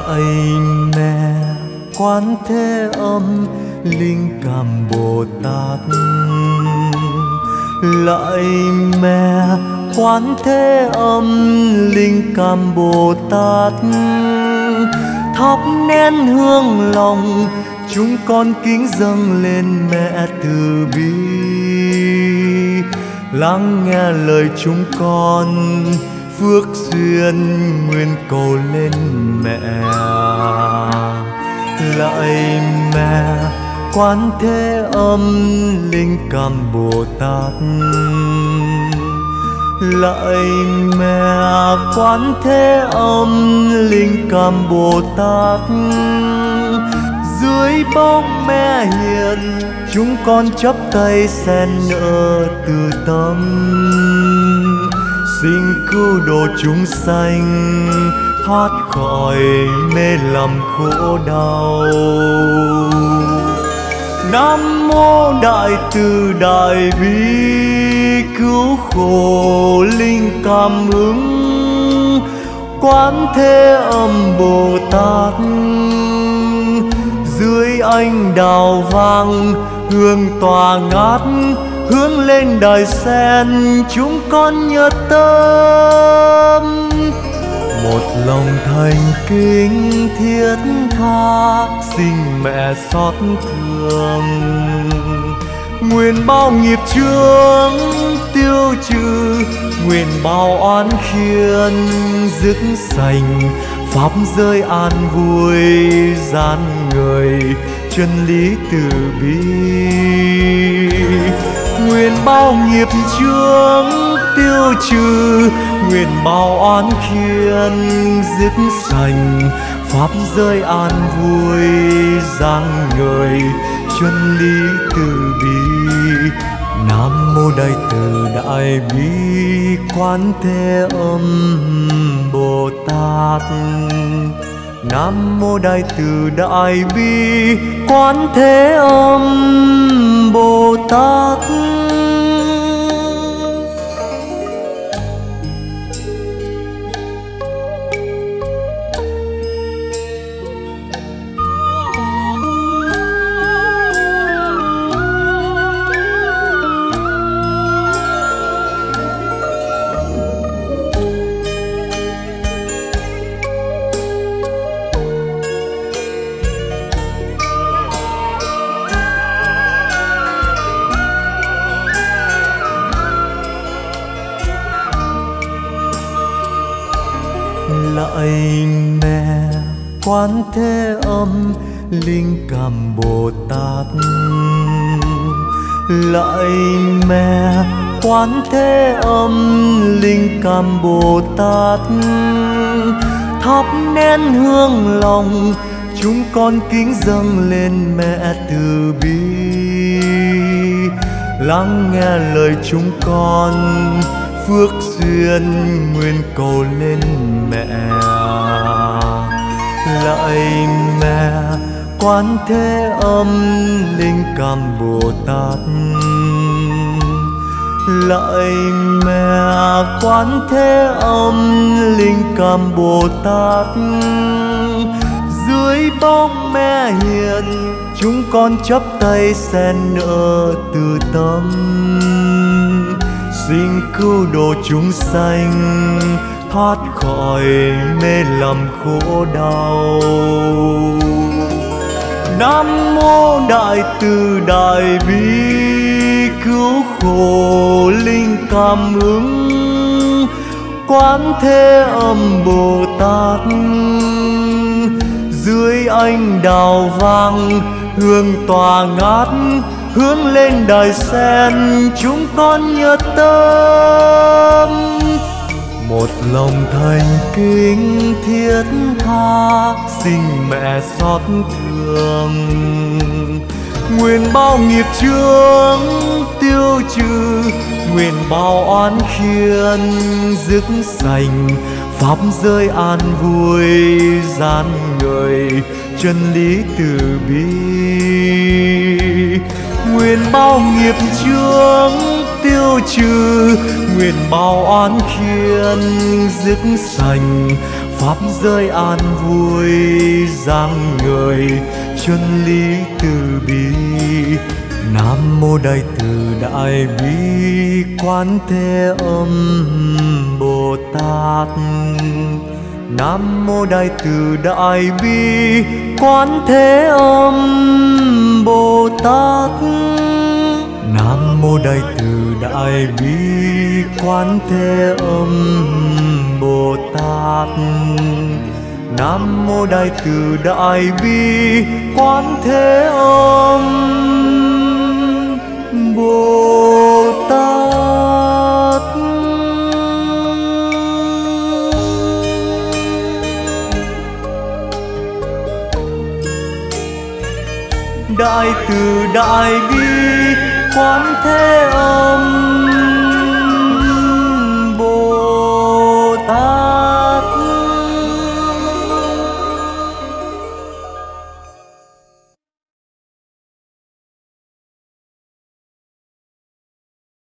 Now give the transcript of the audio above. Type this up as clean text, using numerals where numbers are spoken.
Lạy mẹ Quán Thế Âm Linh Cảm Bồ Tát, lạy mẹ Quán Thế Âm Linh Cảm Bồ Tát, thắp nén hương lòng chúng con kính dâng lên mẹ từ bi. Lắng nghe lời chúng con, phước duyên nguyện cầu lên mẹ. Lạy mẹ Quán Thế Âm Linh Cảm Bồ Tát, lạy mẹ Quán Thế Âm Linh Cảm Bồ Tát, dưới bóng mẹ hiền chúng con chắp tay xen nở từ tâm, xin cứu độ chúng sanh thoát khỏi mê lầm khổ đau. Nam mô Đại Từ Đại Bi cứu khổ linh cảm ứng Quán Thế Âm Bồ Tát, dưới ánh đào vàng hương tỏa ngát hướng lên đài sen chúng con nhớ tâm. Một lòng thành kính thiết tha xin mẹ xót thương, nguyện bao nghiệp chướng tiêu trừ, nguyện bao oán khiên dứt sạch, pháp giới an vui gian người chân lý từ bi. Nguyện bao nghiệp chướng tiêu trừ, nguyện bao oán khiên dứt sạch, pháp giới an vui gian người chân lý từ bi. Nam mô Đại Từ Đại Bi Quán Thế Âm Bồ Tát, Nam mô Đại Từ Đại Bi Quán Thế Âm Bồ Tát. Lạy mẹ Quán Thế Âm Linh Cảm Bồ Tát, lạy mẹ Quán Thế Âm Linh Cảm Bồ Tát, thắp nén hương lòng chúng con kính dâng lên mẹ từ bi. Lắng nghe lời chúng con, phước duyên nguyện cầu lên mẹ. Lạy mẹ Quán Thế Âm Linh Cảm Bồ Tát, lạy mẹ Quán Thế Âm Linh Cảm Bồ Tát, dưới bóng mẹ hiền chúng con chắp tay xen nở từ tâm, xin cứu độ chúng sanh thoát khỏi mê lầm khổ đau. Nam mô Đại Từ Đại Bi cứu khổ linh cảm ứng Quán Thế Âm Bồ Tát, dưới ánh đào vàng hương tỏa ngát hướng lên đài sen chúng con nhớ tâm. Một lòng thành kính thiết tha xin mẹ xót thương, nguyện bao nghiệp chướng tiêu trừ, nguyện bao oán khiên dứt sạch, pháp giới an vui gian người chân lý từ bi. Nguyện bao nghiệp chướng tiêu trừ, nguyện bao oán khiên dứt sạch, pháp giới an vui giang người chân lý từ bi. Nam mô Đại từ Đại bi Quán Thế Âm Bồ Tát. Nam mô Đại từ Đại bi Quán Thế Âm Bồ Tát. Nam mô Đại từ Đại bi Quán Thế Âm Bồ Tát. Nam mô Đại từ Đại bi Quán Thế Âm Bồ Tát. Đại từ Đại bi Quán Thế Âm